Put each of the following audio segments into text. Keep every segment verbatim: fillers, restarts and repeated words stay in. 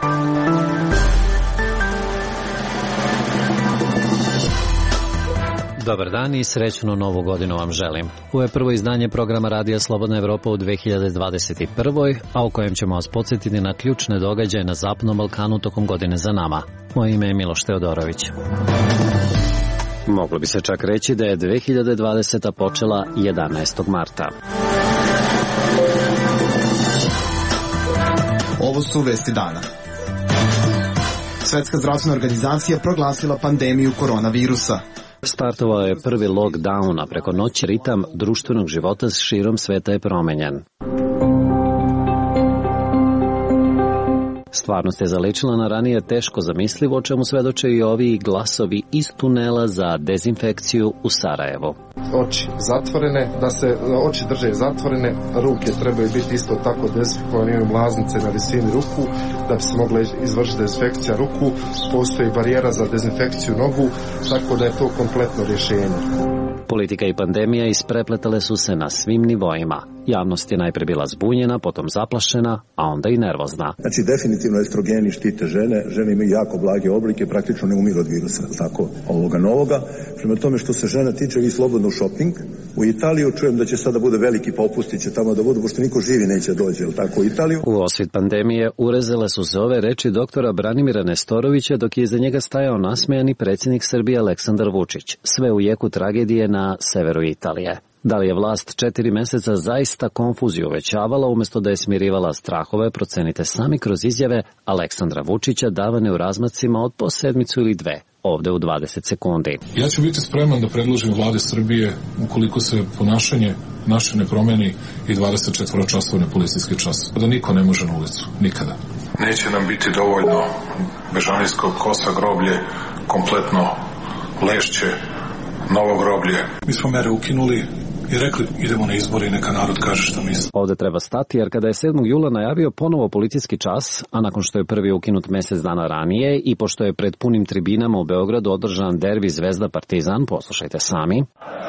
Dobar dan i srećnu novu godinu vam želim. Ovo je prvo izdanje programa Radija Slobodna Evropa u dve hiljade dvadeset prve. a u kojem ćemo vas podsjetiti na ključne događaje na Zapadnom Balkanu tokom godine za nama. Moje ime je Miloš Teodorović. Moglo bi se čak reći da je dve hiljade dvadeseta počela jedanaestog marta. Ovo su vesti dana. Svetska zdravstvena organizacija proglasila pandemiju koronavirusa. Startovao je prvi lockdown, a preko noći ritam društvenog života širom sveta je promenjen. Stvarnost je zaličila na ranije teško zamislivo, o čemu svedoče i ovi glasovi iz tunela za dezinfekciju u Sarajevu. Oči zatvorene, da se oči drže zatvorene, ruke trebaju biti isto tako dezinfikovane, imaju mlaznice na visini ruku, da bi se mogla izvršiti dezinfekcija ruku, postoji barijera za dezinfekciju nogu, tako da je to kompletno rješenje. Politika i pandemija isprepletale su se na svim nivoima. Javnost je najpre bila zbunjena, potom zaplašena, a onda i nervozna. Znači, definitivno estrogeni štite žene, žene imaju jako blage oblike, praktično ne umiru od virusa, tako, ovoga novoga. Prema tome što se žena tiče, vi slobodno šoping. U Italiju čujem da će sada bude veliki popust, će tamo da budu, pošto niko živi neće dođe, ili tako, u Italiju. U osvit pandemije urezale su se ove reči doktora Branimira Nestorovića, dok je iza njega stajao nasmejani predsjednik Srbije Aleksandar Vučić. Sve u jeku tragedije na severu Italije. Da li je vlast četiri meseca zaista konfuziju uvećavala umjesto da je smirivala strahove, procenite sami kroz izjave Aleksandra Vučića davane u razmacima od po sedmicu ili dve, ovde u dvadeset sekundi. Ja ću biti spreman da predložim vladi Srbije ukoliko se ponašanje naše ne promeni i dvadeset četvoročasovni policijski čas. Da niko ne može na ulicu, nikada. Neće nam biti dovoljno Bežanijskog kosa groblje, kompletno Lešće, novo groblje. Mi smo mere ukinuli i rekli idemo na izbore i neka narod kaže što misli. Ovde treba stati jer kada je sedmog jula najavio ponovo policijski čas, a nakon što je prvi ukinut mesec dana ranije i pošto je pred punim tribinama u Beogradu održan derbi Zvezda Partizan, poslušajte sami.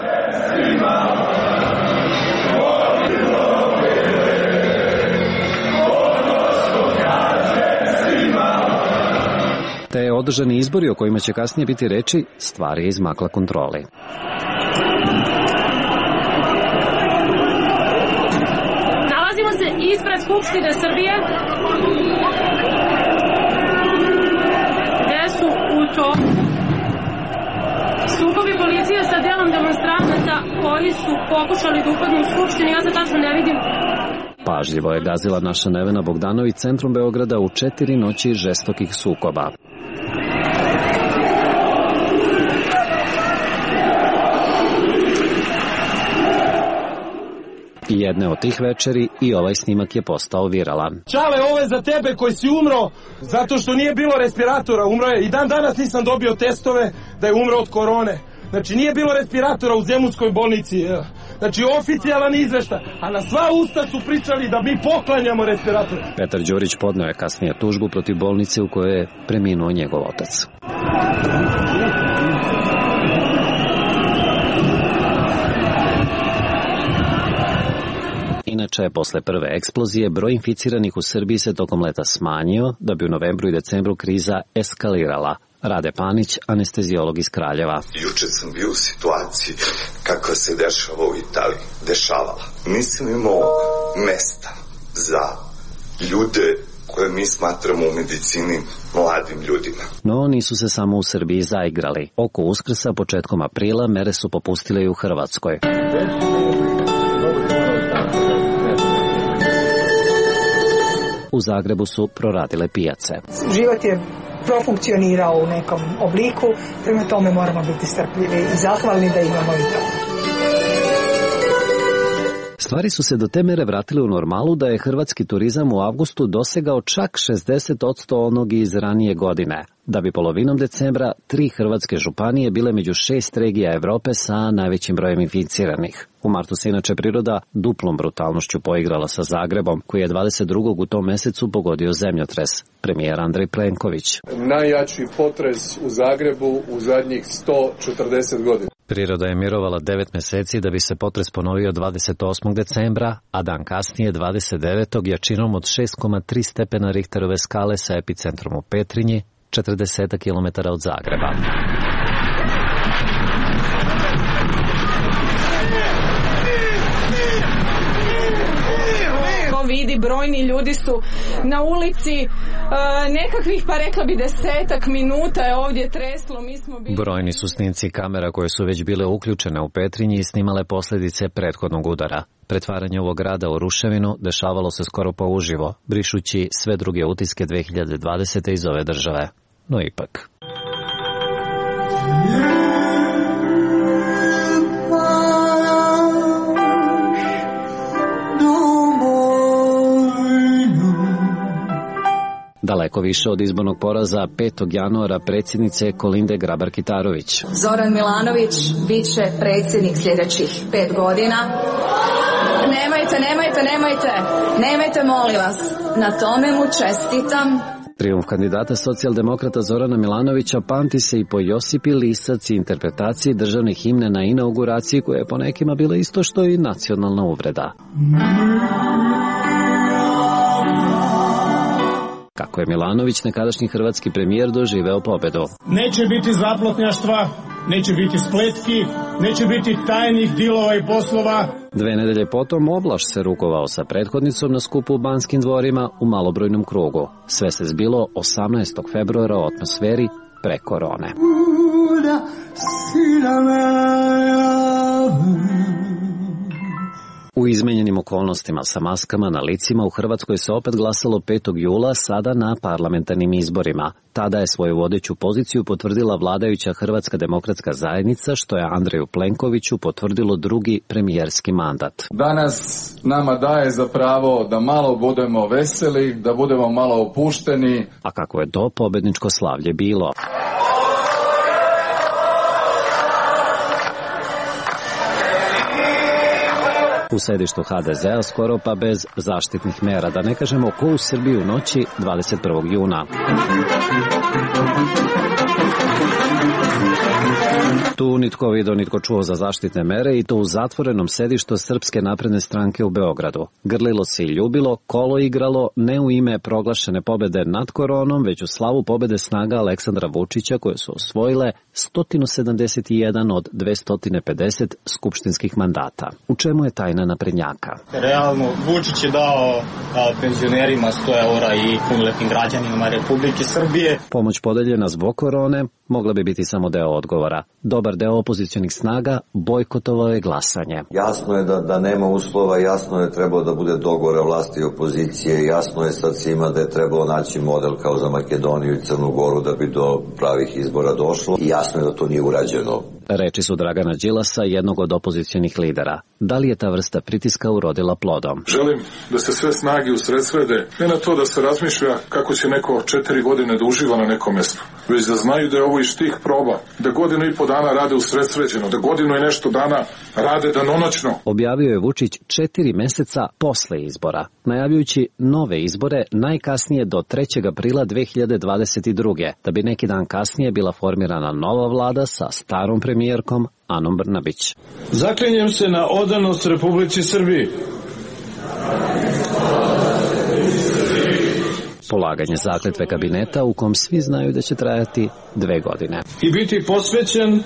Te održani izbori o kojima će kasnije biti reči, stvar je izmakla kontroli. Nalazimo se ispred Skupštine Srbije, gde su u toku sukobi policije sa delom demonstranata koji su pokušali da upadnu u Skupštinu. Ja sad tačno ne vidim. Pažljivo je gazila naša Nevena Bogdanović centrom Beograda u četiri noći žestokih sukoba. I jedne od tih večeri i ovaj snimak je postao viralan. Čale, ovo je za tebe koji si umro zato što nije bilo respiratora, umro je. I dan danas nisam dobio testove da je umro od korone. Znači nije bilo respiratora u Zemunskoj bolnici. Znači oficijalan izveštaj, a na sva usta su pričali da mi poklanjamo respirator. Petar Đurić podneo je kasnije tužbu protiv bolnice u kojoj je preminuo njegov otac. Inače, posle prve eksplozije, broj inficiranih u Srbiji se tokom leta smanjio, da bi u novembru i decembru kriza eskalirala. Rade Panić, anesteziolog iz Kraljeva. Juče sam bio u situaciji kakva se dešava u Italiji. Dešavala. Nisam imao mesta za ljude koje mi smatramo u medicini mladim ljudima. No, nisu se samo u Srbiji zaigrali. Oko Uskrsa, početkom aprila, mere su popustile i u Hrvatskoj. U Zagrebu su proradile pijace. Život je profunkcionirao u nekom obliku, prema tome moramo biti strpljivi i zahvalni da imamo i to. Stvari su se do te mere vratile u normalu da je hrvatski turizam u avgustu dosegao čak šezdeset posto onog iz ranije godine, da bi polovinom decembra tri hrvatske županije bile među šest regija Evrope sa najvećim brojem inficiranih. U martu se inače priroda duplom brutalnošću poigrala sa Zagrebom, koji je dvadeset drugog u tom mesecu pogodio zemljotres. Premijer Andrej Plenković. Najjači potres u Zagrebu u zadnjih sto četrdeset godina. Priroda je mirovala devet meseci da bi se potres ponovio dvadeset osmog decembra, a dan kasnije dvadeset devetog jačinom od šest zarez tri stepena Richterove skale sa epicentrom u Petrinji, četrdeset kilometara od Zagreba. Vidi, brojni ljudi su na ulici, e, nekakvih, pa rekla bi desetak minuta je ovdje treslo. Mi smo bili... Brojni su snimci kamera koje su već bile uključene u Petrinji i snimale posljedice prethodnog udara. Pretvaranje ovog grada u ruševinu dešavalo se skoro pa uživo, brišući sve druge utiske dve hiljade dvadesete iz ove države. No ipak. Daleko više od izbornog poraza petog januara predsjednice Kolinde Grabar-Kitarović. Zoran Milanović bit će predsjednik sljedećih pet godina. Nemojte, nemojte, nemojte, nemojte, molim vas. Na tome mu čestitam. Trijumf kandidata socijaldemokrata Zorana Milanovića pamti se i po Josipi Lisac i interpretaciji državne himne na inauguraciji koja je po nekima bila isto što i nacionalna uvreda. Kako je Milanović, nekadašnji hrvatski premijer, doživeo pobedu. Neće biti zaplotnjaštva, neće biti spletki, neće biti tajnih dilova i poslova. Dve nedelje potom Oblaš se rukovao sa prethodnicom na skupu u Banskim dvorima u malobrojnom krugu. Sve se zbilo osamnaestog februara u atmosferi pre korone. U izmenjenim okolnostima sa maskama na licima u Hrvatskoj se opet glasalo petog jula, sada na parlamentarnim izborima. Tada je svoju vodeću poziciju potvrdila vladajuća Hrvatska demokratska zajednica, što je Andreju Plenkoviću potvrdilo drugi premijerski mandat. Danas nama daje za pravo da malo budemo veseli, da budemo malo opušteni. A kako je to pobedničko slavlje bilo? U sedištu ha de zea skoro pa bez zaštitnih mera, da ne kažemo ko u Srbiji u noći dvadeset prvog juna. Tu nitko vidio, nitko čuo za zaštitne mere i to u zatvorenom sedištu Srpske napredne stranke u Beogradu. Grlilo se i ljubilo, kolo igralo, ne u ime proglašene pobede nad koronom, već u slavu pobede snaga Aleksandra Vučića koje su osvojile sto sedamdeset jedan od dvesta pedeset skupštinskih mandata. U čemu je tajna naprednjaka? Realno, Vučić je dao a, penzionerima sto eura i punoletnim građanima Republike Srbije. Pomoć podeljena zbog korone mogla bi biti samo deo odgovora. Dobar deo opozicionih snaga bojkotovao je glasanje. Jasno je da, da nema uslova, jasno je trebalo da bude dogovora vlasti i opozicije, jasno je sad svima da je trebalo naći model kao za Makedoniju i Crnu Goru da bi do pravih izbora došlo i jasno je da to nije urađeno. Reči su Dragana Đilasa, jednog od opozicionih lidera. Da li je ta vrsta pritiska urodila plodom? Želim da se sve snage usredsrede, ne na to da se razmišlja kako će neko četiri godine da uživa na nekom mjestu, već da znaju da je ovo iz tih proba, da godinu i po dana rade usredsređeno, da godinu i nešto dana rade danonoćno. Objavio je Vučić četiri meseca posle izbora, najavljujući nove izbore najkasnije do trećeg aprila dve hiljade dvadeset druge, da bi neki dan kasnije bila formirana nova vlada sa starom premijerkom Anom Brnabić. Zaklinjem se na odanost Republici Srbiji. Polaganje zakletve kabineta u kom svi znaju da će trajati dve godine. I biti posvećen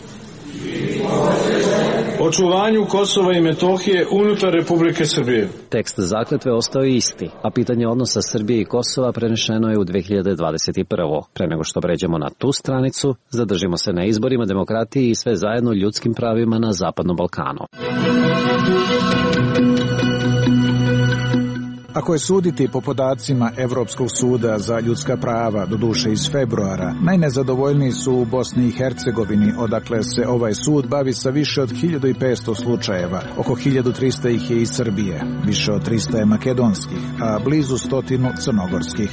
očuvanju Kosova i Metohije unutar Republike Srbije. Tekst zakletve ostao je isti, a pitanje odnosa Srbije i Kosova prenešeno je u dve hiljade dvadeset prve. Pre nego što pređemo na tu stranicu, zadržimo se na izborima, demokratiji i sve zajedno ljudskim pravima na Zapadnom Balkanu. Ako je suditi po podacima Evropskog suda za ljudska prava, doduše iz februara, najnezadovoljniji su u Bosni i Hercegovini, odakle se ovaj sud bavi sa više od hiljadu petsto slučajeva. Oko hiljadu trista ih je iz Srbije, više od trista je makedonskih, a blizu stotinu crnogorskih.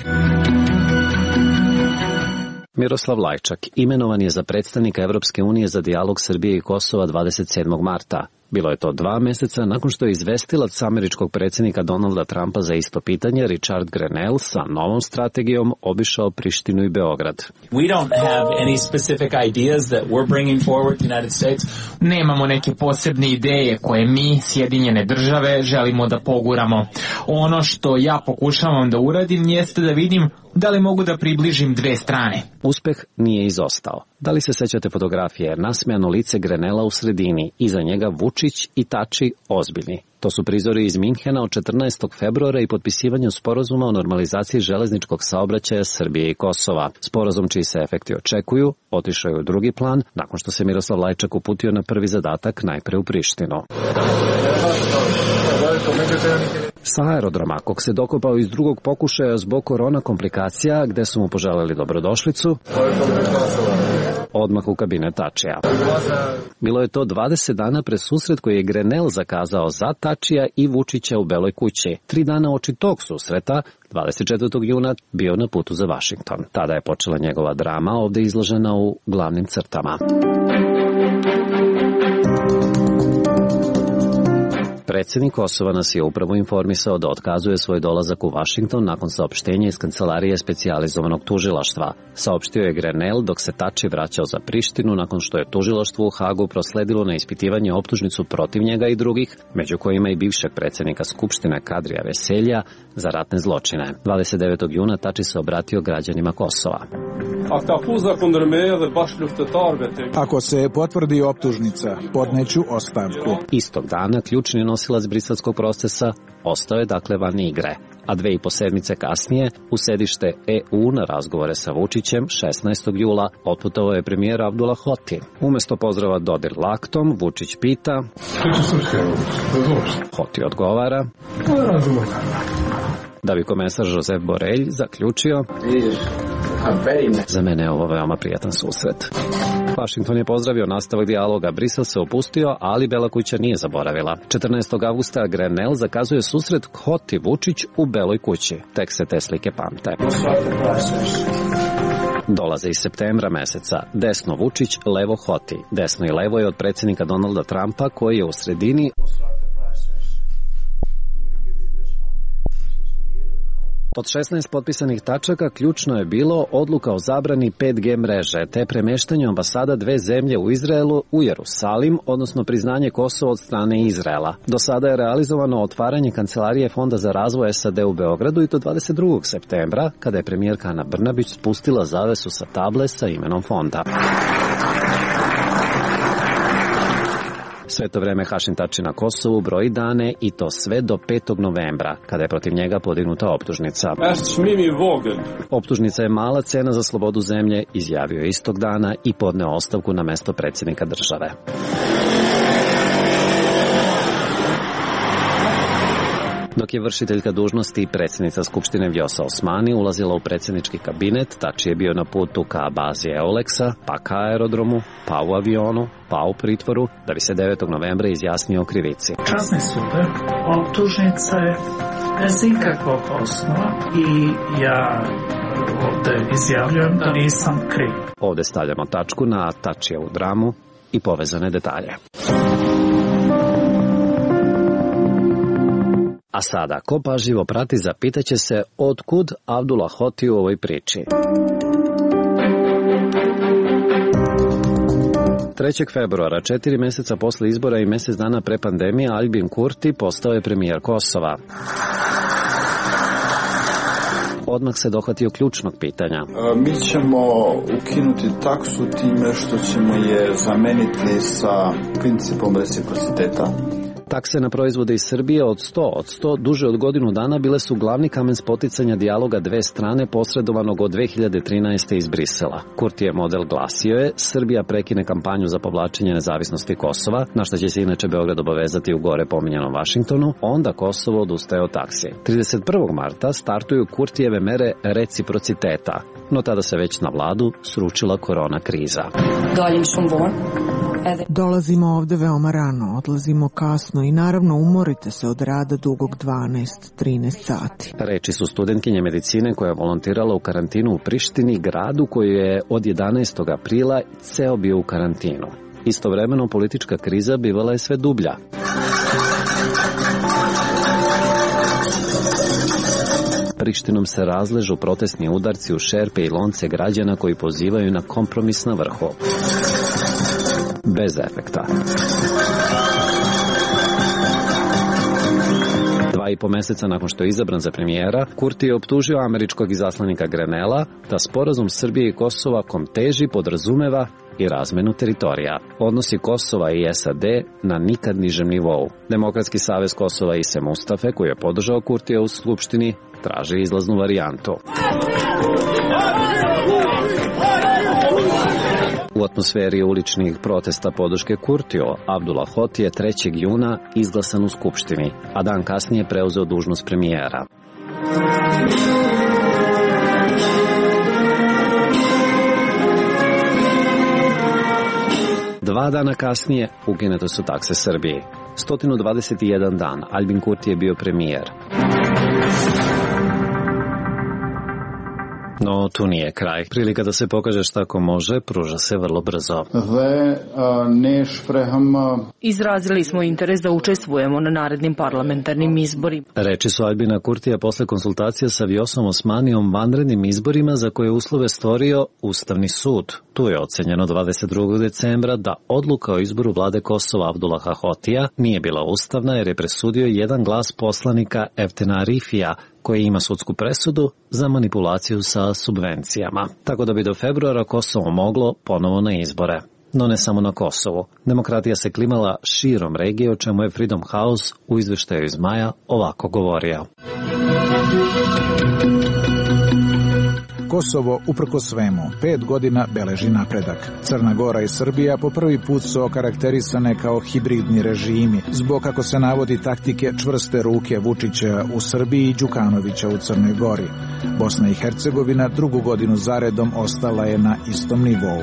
Miroslav Lajčak imenovan je za predstavnika Evropske unije za dijalog Srbije i Kosova dvadeset sedmog marta. Bilo je to dva meseca nakon što je izvestilac američkog predsjednika Donalda Trumpa za isto pitanje, Richard Grenell, sa novom strategijom obišao Prištinu i Beograd. We don't have any specific ideas that we're bringing forward to the United States. Nemamo neke posebne ideje koje mi, Sjedinjene države, želimo da poguramo. Ono što ja pokušavam da uradim jeste da vidim da li mogu da približim dve strane. Uspeh nije izostao. Da li se sećate fotografije? Nasmejano lice Grenella u sredini, iza njega Vučić i Tači ozbiljni. To su prizori iz Minhena od četrnaestog februara i potpisivanju sporazuma o normalizaciji železničkog saobraćaja Srbije i Kosova. Sporazum čiji se efekti očekuju otišao je u drugi plan nakon što se Miroslav Lajčak uputio na prvi zadatak najpre u Prištinu. Sa aerodroma, kog se dokopao iz drugog pokušaja zbog korona komplikacija, gde su mu poželeli dobrodošlicu, odmah u kabinet Tačija. Bilo je to dvadeset dana pre susret koji je Grenell zakazao za Tačija i Vučića u Beloj kući. Tri dana oči tog susreta, dvadeset četvrtog juna, bio na putu za Vašington. Tada je počela njegova drama, ovde izložena u glavnim crtama. Predsjednik Kosova nas je upravo informisao da otkazuje svoj dolazak u Vašington nakon saopštenja iz kancelarije specijalizovanog tužilaštva. Saopštio je Grenell dok se Tači vraćao za Prištinu nakon što je tužilaštvo u Hagu prosledilo na ispitivanje optužnicu protiv njega i drugih, među kojima i bivšeg predsjednika Skupštine Kadrija Veselja, za ratne zločine. dvadeset devetog juna Tači se obratio građanima Kosova. Ako se potvrdi optužnica, podneću ostavku. Istog dana ključni nosilac briselskog procesa ostao je dakle van igre, a dve i po sedmice kasnije u sedište E U na razgovore sa Vučićem šesnaestog jula otputovao je premijer Abdullah Hoti. Umesto pozdrava dodir laktom, Vučić pita, Hoti odgovara, da bi komesar Josep Borelj zaključio, za mene je ovo veoma prijatan susret. Vašington je pozdravio nastavak dijaloga, Brisel se opustio, ali Bela kuća nije zaboravila. četrnaestog avgusta Grenell zakazuje susret Hoti Vučić u Beloj kući. Tek se te slike pamte. Dolaze iz septembra meseca. Desno Vučić, levo Hoti. Desno i levo je od predsjednika Donalda Trumpa, koji je u sredini. Od šesnaest potpisanih tačaka ključno je bilo odluka o zabrani pet G mreže, te premeštanju ambasada dve zemlje u Izraelu u Jerusalim, odnosno priznanje Kosova od strane Izraela. Do sada je realizovano otvaranje kancelarije Fonda za razvoj S A D u Beogradu i to dvadeset drugog septembra, kada je premijerka Ana Brnabić spustila zavesu sa table sa imenom fonda. Sve to vreme Hašim Tači na Kosovu broji dane i to sve do petog novembra, kada je protiv njega podignuta optužnica. Optužnica je mala cena za slobodu zemlje, izjavio je istog dana i podneo ostavku na mesto predsjednika države. Dok je vršiteljka dužnosti i predsjednica Skupštine Vjosa Osmani ulazila u predsjednički kabinet, Tači je bio na putu ka bazi Euleksa, pa ka aerodromu, pa u avionu, pa u pritvoru, da bi se devetog novembra izjasnio o krivici. Časni sude, optužnica je bez ikakvog osnova i ja ovde izjavljujem da nisam kriv. Ovde stavljamo tačku na Tačijevu dramu i povezane detalje. A sada, ko pažljivo prati, zapitaće se otkud Abdullah Hoti u ovoj priči. trećeg februara, četiri meseca posle izbora i mesec dana pre pandemije, Albin Kurti postao je premijer Kosova. Odmah se dohvatio ključnog pitanja. Mi ćemo ukinuti taksu time što ćemo je zameniti sa principom reciprociteta. Takse na proizvode iz Srbije od sto od sto duže od godinu dana bile su glavni kamen spoticanja dijaloga dve strane posredovanog od dve hiljade trinaeste. iz Brisela. Kurtijev model glasio je: Srbija prekine kampanju za povlačenje nezavisnosti Kosova, na što će se inače Beograd obavezati u gore pominjanom Vašingtonu, onda Kosovo odustaje od taksi. trideset prvog marta startuju Kurtijeve mere reciprociteta, no tada se već na vladu sručila korona kriza. Dolazimo ovde veoma rano, odlazimo kasno i naravno umorite se od rada dugog dvanaest do trinaest sati. Reči su studentkinje medicine koja je volontirala u karantinu u Prištini, gradu koji je od jedanaestog aprila ceo bio u karantinu. Istovremeno politička kriza bivala je sve dublja. Prištinom se razležu protestni udarci u šerpe i lonce građana koji pozivaju na kompromis na vrhu. Bez efekta. Dva i po meseca nakon što je izabran za premijera, Kurti je optužio američkog izaslanika Grenela da sporazum Srbije i Kosova kom teži podrazumeva i razmenu teritorija. Odnosi Kosova i S A D na nikad nižem nivou. Demokratski savez Kosova Ise Mustafe, koji je podržao Kurtija u Skupštini, traži izlaznu varijantu. U atmosferi uličnih protesta podrške Kurtiju, Abdullah Hoti je trećeg juna izglasan u Skupštini, a dan kasnije preuzeo dužnost premijera. Dva dana kasnije ukinute su takse Srbiji. sto dvadeset jedan dan Albin Kurti je bio premijer. No, tu nije kraj. Prilika da se pokaže šta ko može, pruža se vrlo brzo. Izrazili smo interes da učestvujemo na narednim parlamentarnim izborima. Reči su Albina Kurtija posle konsultacija sa Vjosom Osmanijom vanrednim izborima za koje uslove stvorio Ustavni sud. Tu je ocenjeno dvadeset drugog decembra da odluka o izboru vlade Kosova Abdullaha Hotija nije bila ustavna jer je presudio jedan glas poslanika Eftena Arifija, koji ima sudsku presudu za manipulaciju sa subvencijama. Tako da bi do februara Kosovo moglo ponovo na izbore. No ne samo na Kosovu. Demokratija se klimala širom regije, o čemu je Freedom House u izveštaju iz maja ovako govorio. Kosovo, uprko svemu, pet godina beleži napredak. Crna Gora i Srbija po prvi put su okarakterisane kao hibridni režimi, zbog, kako se navodi, taktike čvrste ruke Vučića u Srbiji i Đukanovića u Crnoj Gori. Bosna i Hercegovina drugu godinu zaredom ostala je na istom nivou.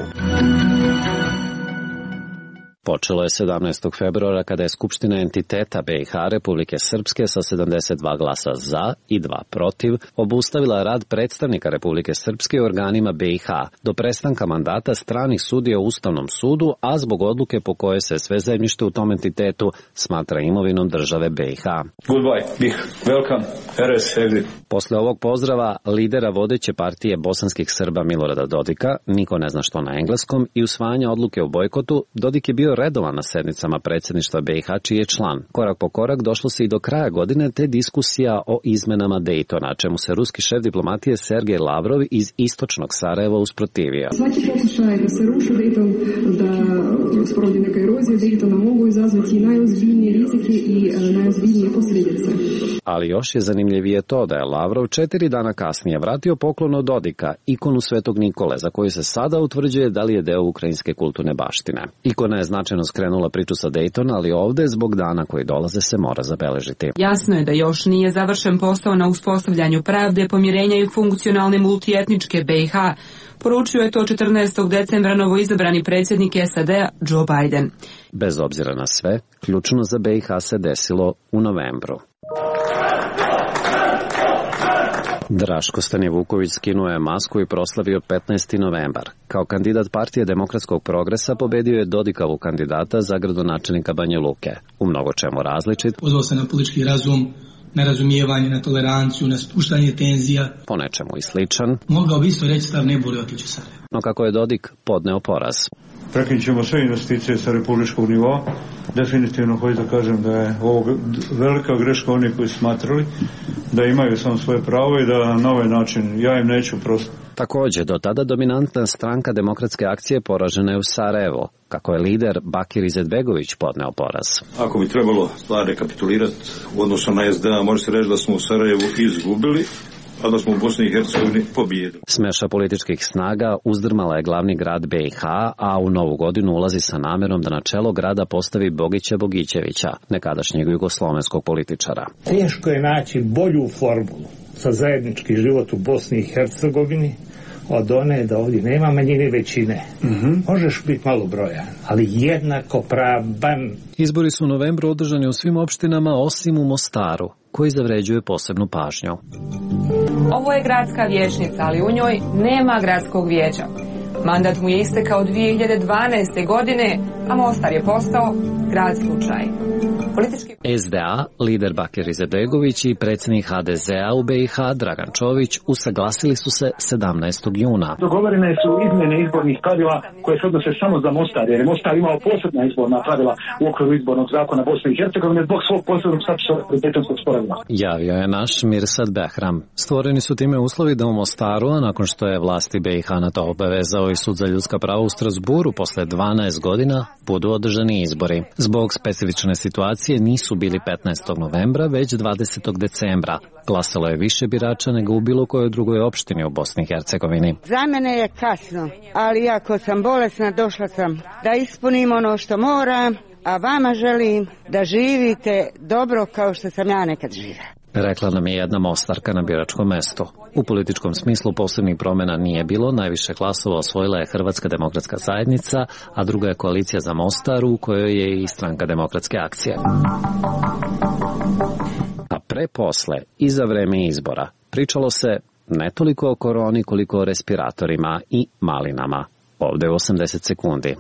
Počelo je sedamnaestog februara kada je Skupština entiteta B i H Republike Srpske sa sedamdeset dva glasa za i dva protiv obustavila rad predstavnika Republike Srpske u organima B i H do prestanka mandata stranih sudija u Ustavnom sudu, a zbog odluke po kojoj se sve zemljište u tom entitetu smatra imovinom države B i H. Goodbye, bih. Welcome. R S Posle ovog pozdrava lidera vodeće partije bosanskih Srba Milorada Dodika, niko ne zna što na engleskom, i usvajanja odluke o bojkotu, Dodik je bio redovan na sednicama predsjedništva B i H, čiji je član. Korak po korak došlo se i do kraja godine te diskusija o izmenama Dejtona, čemu se ruski šef diplomatije Sergej Lavrov iz istočnog Sarajeva usprotivio. Svaki pokušaj da se ruši Dejton, da sprovodi neka erozija Dejtona mogu izazvati najozbiljnije rizike i najozbiljnije posljedice. Ali još je zanimljivije to da je Lavrov četiri dana kasnije vratio poklon od Dodika, ikonu Svetog Nikole, za koju se sada utvrđuje da li je deo ukrajinske kulturne baštine. Ikona je značajno skrenula priču sa Dejtona, ali ovde zbog dana koji dolaze se mora zabeležiti. Jasno je da još nije završen posao na uspostavljanju pravde, pomirenja i funkcionalne multietničke B i H, poručio je to četrnaestog decembra novoizabrani predsjednik S A D-a Joe Biden. Bez obzira na sve, ključno za B i H se desilo u novembru. Draško Stanivuković skinuo je masku i proslavio petnaesti novembar. Kao kandidat partije Demokratskog progresa pobedio je Dodikavu kandidata za gradonačelnika Banja Luke. U mnogo čemu različit. Pozvao se na politički razum, na razumijevanje, na toleranciju, na spuštanje tenzija. Po nečemu i sličan. Mogao bi isto reći stav ne boli otići u Sarajevo. No kako je Dodik podneo poraz. Prekinut ćemo sve investicije sa republičkog nivoa. Definitivno hoću da kažem da je ovo velika greška oni koji smatrali da imaju samo svoje pravo i da na ovaj način ja im neću prosto. Također, do tada dominantna stranka Demokratske akcije poražena je u Sarajevo, kako je lider Bakir Izetbegović podneo poraz. Ako bi trebalo stvar rekapitulirati u odnosu na S D A, može se reći da smo u Sarajevu izgubili, a da smo u Bosni i Hercegovini pobijedili. Smeša političkih snaga uzdrmala je glavni grad B i H, a u novu godinu ulazi sa namerom da na čelo grada postavi Bogića Bogićevića, nekadašnjeg jugoslovenskog političara. Teško je naći bolju formulu za zajednički život u Bosni i Hercegovini od one da ovdje nema manjine većine. Mm-hmm. Možeš biti malo brojan, ali jednako pravan. Izbori su u novembru održani u svim opštinama osim u Mostaru, koji zavređuje posebnu pažnju. Ovo je gradska vijećnica, ali u njoj nema gradskog vijeća. Mandat mu je istekao dvije hiljade dvanaeste. godine, a Mostar je postao grad slučaj. Politički... S D A, lider Bakir Izetbegović i predsjednik H D Z A u B i H Dragan Čović usaglasili su se sedamnaestog juna. Dogovorene su izmjene izbornih pravila koje se odnose samo za Mostar, jer je Mostar imao posebna izborna pravila u okviru izbornog zakona Bosne i Hercegovine zbog svog posebnog statusa Daytonskog sporazuma. Javio je naš Mirsad Behram. Stvoreni su time uslovi da u Mostaru, a nakon što je vlasti B i H na to obavezao i Sud za ljudska prava u Strasburu posle dvanaest godina, budu održani izbori. Zbog specifične situacije nisu bili petnaestog novembra, već dvadesetog decembra. Glasalo je više birača nego u bilo kojoj drugoj opštini u Bosni i Hercegovini. Za mene je kasno, ali ako sam bolesna, došla sam da ispunim ono što moram, a vama želim da živite dobro kao što sam ja nekad živjela. Rekla nam je jedna Mostarka na biračkom mestu. U političkom smislu posebnih promjena nije bilo, najviše glasova osvojila je Hrvatska demokratska zajednica, a druga je koalicija za Mostar u kojoj je i Stranka demokratske akcije. A pre posle i za vreme izbora pričalo se ne toliko o koroni koliko o respiratorima i malinama. Ovde u osamdeset sekundi.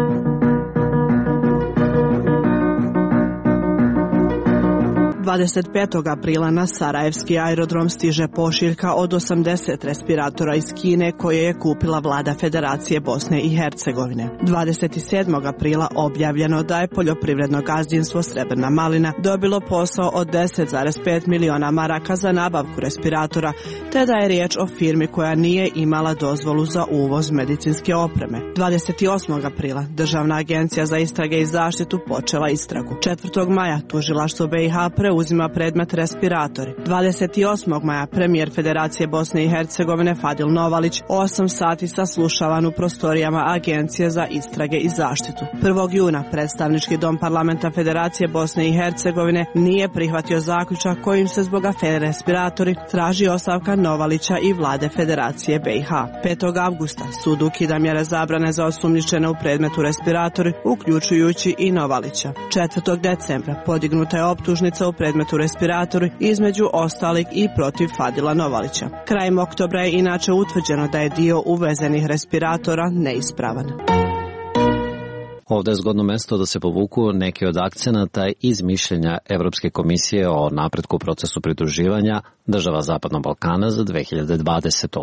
dvadeset petog aprila na Sarajevski aerodrom stiže pošiljka od osamdeset respiratora iz Kine koje je kupila vlada Federacije Bosne i Hercegovine. dvadeset sedmog aprila objavljeno da je poljoprivredno gazdinstvo Srebrna Malina dobilo posao od deset zarez pet miliona maraka za nabavku respiratora, te da je riječ o firmi koja nije imala dozvolu za uvoz medicinske opreme. dvadeset osmog aprila Državna agencija za istrage i zaštitu počela istragu. četvrtog maja tužilaštvo B i H preuzima predmet respiratori. dvadeset osmog maja premijer Federacije Bosne i Hercegovine Fadil Novalić osam sati saslušavan u prostorijama Agencije za istrage i zaštitu. prvog juna predstavnički dom parlamenta Federacije Bosne i Hercegovine nije prihvatio zaključak kojim se zbog afere respiratori traži ostavka Novalića i vlade Federacije B i H. petog avgusta sud ukida mjere zabrane za osumnjičene u predmetu respiratori, uključujući i Novalića. četvrtog decembra podignuta je optužnica u predmetu respiratori, između ostalih i protiv Fadila Novalića. Krajem oktobra je inače utvrđeno da je dio uvezenih respiratora neispravan. Ovdje je zgodno mesto da se povuku neki od akcenata iz mišljenja Evropske komisije o napretku u procesu pridruživanja država Zapadnog Balkana za dve hiljade dvadesetu.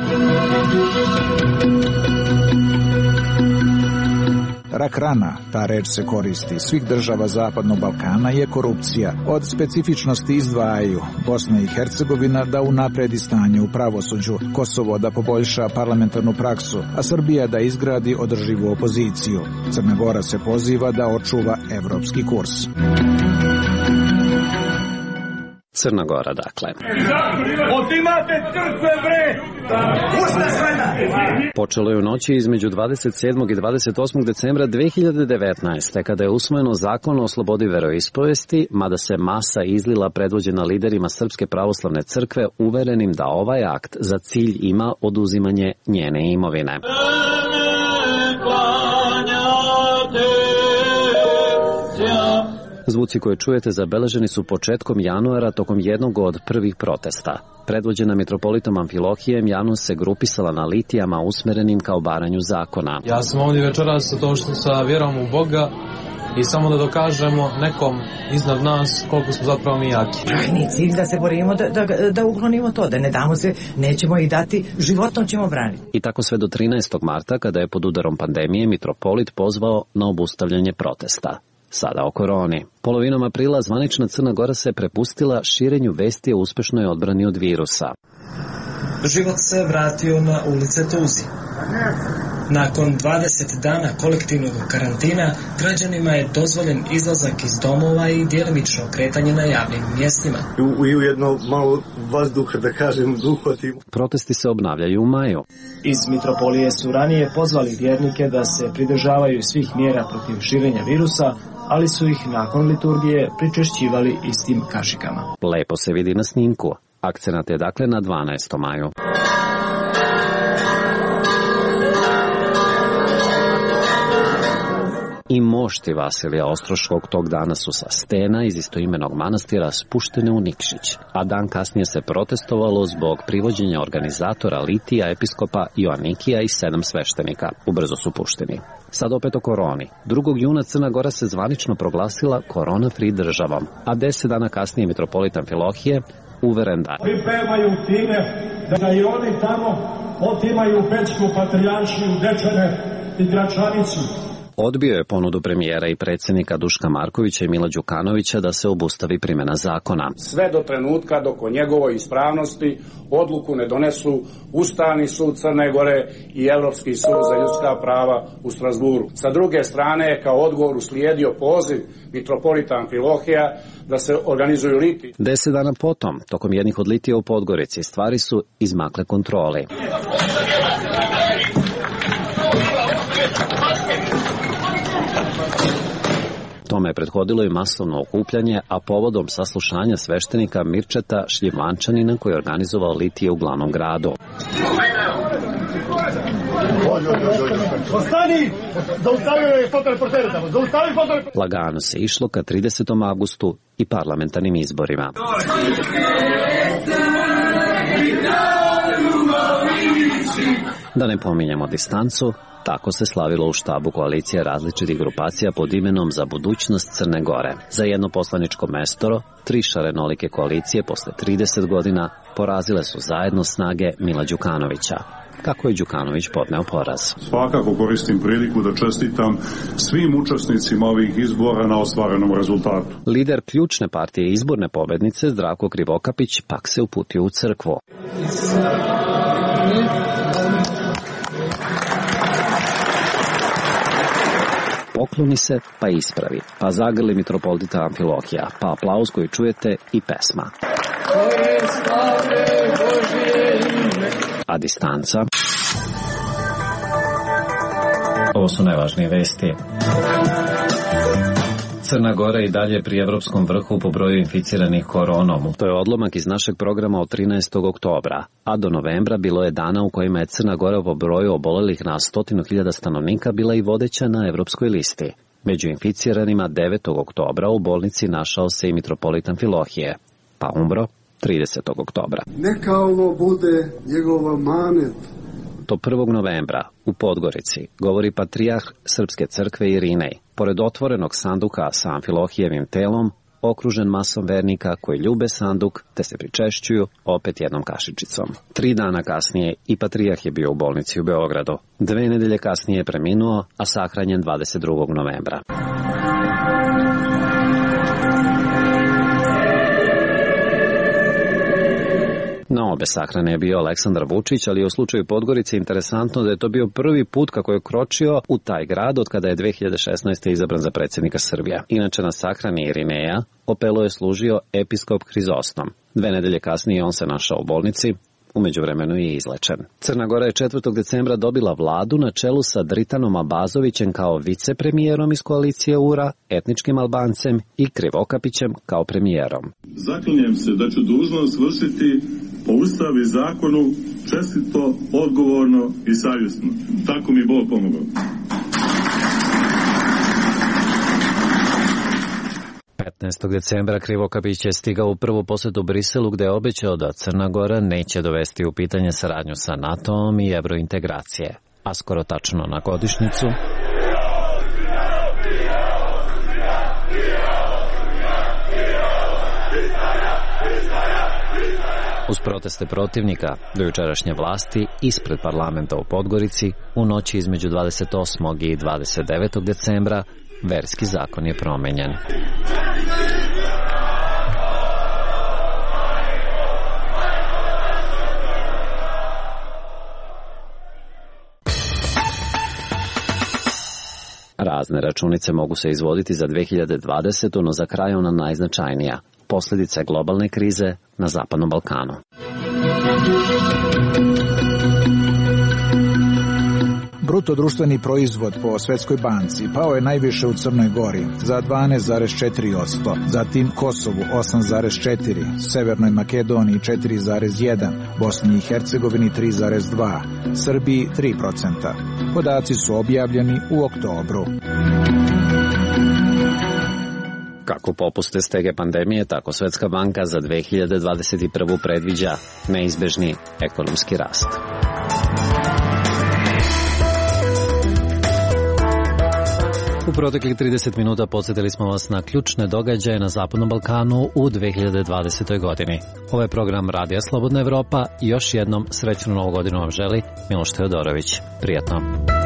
Rak rana, ta reč se koristi svih država Zapadnog Balkana, je korupcija. Od specifičnosti izdvajaju Bosna i Hercegovina da unapredi stanje u pravosuđu, Kosovo da poboljša parlamentarnu praksu, a Srbija da izgradi održivu opoziciju. Crna Gora se poziva da očuva evropski kurs. Crna Gora, dakle. Otimate crkve, bre! Počelo je u noći između dvadeset sedmog i dvadeset osmog decembra dve hiljade devetnaeste. kada je usvojeno zakon o slobodi veroispovesti, mada se masa izlila predvođena liderima Srpske pravoslavne crkve uverenim da ovaj akt za cilj ima oduzimanje njene imovine. Zvuci koje čujete zabeleženi su početkom januara tokom jednog od prvih protesta. Predvođena mitropolitom Amfilohijem, javnost se grupisala na litijama usmerenim kao baranju zakona. Ja sam ovdje večeras sa to što sa vjerom u Boga i samo da dokažemo nekom iznad nas koliko smo zapravo mi jaki. Krajnji cilj da se borimo, da, da, da uklonimo to, da ne damo se, nećemo ih dati, životom ćemo braniti. I tako sve do trinaestog marta, kada je pod udarom pandemije mitropolit pozvao na obustavljanje protesta. Sada o koroni. Polovinom aprila zvanična Crna Gora se prepustila širenju vesti o uspešnoj odbrani od virusa. Život se vratio na ulice Tuzi. Nakon dvadeset dana kolektivnog karantina, građanima je dozvoljen izlazak iz domova i djelimično kretanje na javnim mjestima. I u jedno malo vazduha, da kažem, duhvatimo. Protesti se obnavljaju u maju. Iz mitropolije su ranije pozvali vjernike da se pridržavaju svih mjera protiv širenja virusa, ali su ih nakon liturgije pričešćivali istim kašikama. Lepo se vidi na snimku. Akcenat je dakle na dvanaestom maju. i mošti Vasilija Ostroškog tog dana su sa stena iz istoimenog manastira spuštene u Nikšić, a dan kasnije se protestovalo zbog privođenja organizatora litija, episkopa Joanikija i sedam sveštenika. Ubrzo su pušteni. Sad opet o koroni. drugog juna Crna Gora se zvanično proglasila korona-free državom, a deset dana kasnije mitropolit Amfilohije uveren da pripremaju time da i oni tamo otimaju Pećku patrijaršiju, Dečane i Gračanicu. Odbio je ponudu premijera i predsjednika Duška Markovića i Mila Đukanovića da se obustavi primjena zakona. Sve do trenutka dok o njegovoj ispravnosti odluku ne donesu Ustavni sud Crne Gore i Evropski sud za ljudska prava u Strasburu. Sa druge strane, kao odgovor uslijedio poziv mitropolita Amfilohija da se organizuju liti. Deset dana potom, tokom jednih od litija u Podgorici, stvari su izmakle kontroli. Tome je prethodilo i masovno okupljanje, a povodom saslušanja sveštenika Mirčeta Šljivančanina koji je organizovao litije u glavnom gradu. Lagano se išlo ka tridesetom avgustu i parlamentarnim izborima. Da ne pominjemo distancu, tako se slavilo u štabu koalicije različitih grupacija pod imenom Za budućnost Crne Gore. Za jedno poslaničko mestoro, tri šarenolike koalicije posle trideset godina porazile su zajedno snage Mila Đukanovića. Kako je Đukanović podneo poraz? Svakako koristim priliku da čestitam svim učesnicima ovih izbora na ostvarenom rezultatu. Lider ključne partije izborne pobednice Zdravko Krivokapić pak se uputio u crkvu. Pokloni se, pa ispravi, pa zagrli mitropolita Amfilohija, pa aplauz koji čujete i pesma. A distanca? Ovo su najvažnije vesti. Crna Gora i dalje pri evropskom vrhu po broju inficiranih koronom. To je odlomak iz našeg programa od trinaestog oktobra, a do novembra bilo je dana u kojima je Crna Gora po broju obolelih na stotinu hiljada stanovnika bila i vodeća na evropskoj listi. Među inficiranima devetog oktobra u bolnici našao se i mitropolit Amfilohije, pa umro tridesetog oktobra. Neka ovo bude njegova manet. Do prvog novembra u Podgorici govori patrijarh Srpske crkve Irinej. Pored otvorenog sanduka sa Amfilohijevim telom, okružen masom vernika koji ljube sanduk te se pričešćuju opet jednom kašičicom. Tri dana kasnije i patrijarh je bio u bolnici u Beogradu. Dve nedelje kasnije je preminuo, a sahranjen dvadeset drugog novembra. Na obe sahrane je bio Aleksandar Vučić, ali je u slučaju Podgorice interesantno da je to bio prvi put kako je kročio u taj grad od kada je dve hiljade šesnaeste. izabran za predsjednika Srbije. Inače na sahrani Irineja Opelo je služio episkop Hrizostom. Dve nedelje kasnije on se našao u bolnici, u međuvremenu je izlečen. Crna Gora je četvrtog decembra dobila vladu na čelu sa Dritanom Abazovićem kao vicepremijerom iz koalicije U R A, etničkim Albancem i Krivokapićem kao premijerom. Zaklinjem se da ću dužnost vršiti po Ustavu i zakonu čestito, odgovorno i savjesno. Tako mi Bog pomogao. petnaestog decembra Krivokapić je stigao u prvu posjetu Briselu gde je obećao da Crna Gora neće dovesti u pitanje saradnju sa NATO-om i evrointegracije, a skoro tačno na godišnjicu uz proteste protivnika do jučerašnje vlasti ispred parlamenta u Podgorici u noći između dvadeset osmog i dvadeset devetog decembra verski zakon je promenjen. Razne računice mogu se izvoditi za dve hiljade dvadesetu. no za kraj ona najznačajnija. Posljedice globalne krize na Zapadnom Balkanu. Bruto društveni proizvod po Svetskoj banci pao je najviše u Crnoj Gori za dvanaest zarez četiri posto, zatim Kosovu osam zarez četiri posto, Severnoj Makedoniji četiri zarez jedan posto, Bosni i Hercegovini tri zarez dva posto, Srbiji tri posto. Podaci su objavljeni u oktobru. Kako popuste stege pandemije, tako Svetska banka za dve hiljade dvadeset prvu predviđa neizbežni ekonomski rast. U proteklih trideset minuta podsjetili smo vas na ključne događaje na Zapadnom Balkanu u dve hiljade dvadesetoj godini. Ovo je program Radija Slobodna Evropa i još jednom srećnu novu godinu vam želi Miloš Teodorović. Prijatno.